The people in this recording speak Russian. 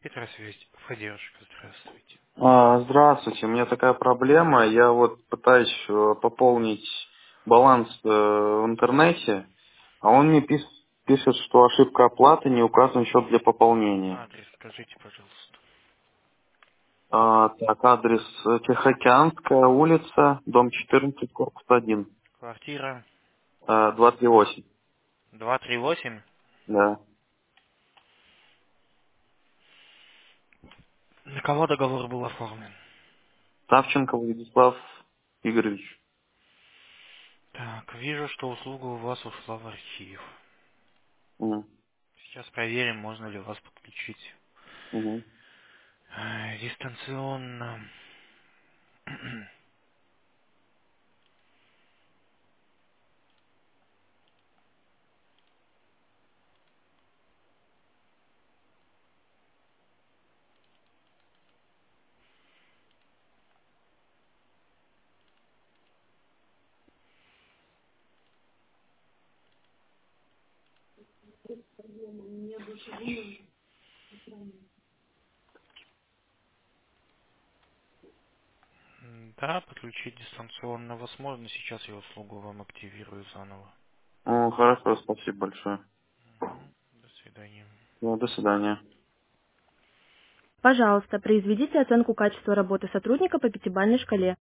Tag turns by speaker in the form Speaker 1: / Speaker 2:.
Speaker 1: Петросвязь, поддержка, здравствуйте.
Speaker 2: Здравствуйте, у меня такая проблема. Я вот пытаюсь пополнить баланс в интернете, а он мне пишет, что ошибка оплаты, не указан счет для пополнения.
Speaker 1: Адрес скажите, пожалуйста.
Speaker 2: Так, адрес Тихоокеанская улица, дом 14, корпус 1,
Speaker 1: Квартира
Speaker 2: 238.
Speaker 1: 238.
Speaker 2: Да.
Speaker 1: На кого договор был оформлен?
Speaker 2: Савченко Владислав Игоревич.
Speaker 1: Так, вижу, что услуга у вас ушла в архив.
Speaker 2: Мгм.
Speaker 1: Сейчас проверим, можно ли вас подключить
Speaker 2: Мгм.
Speaker 1: дистанционно. Да, подключить дистанционно возможно. Сейчас я услугу вам активирую заново.
Speaker 2: Хорошо, спасибо большое.
Speaker 1: До свидания.
Speaker 2: До свидания.
Speaker 3: Пожалуйста, произведите оценку качества работы сотрудника по пятибалльной шкале.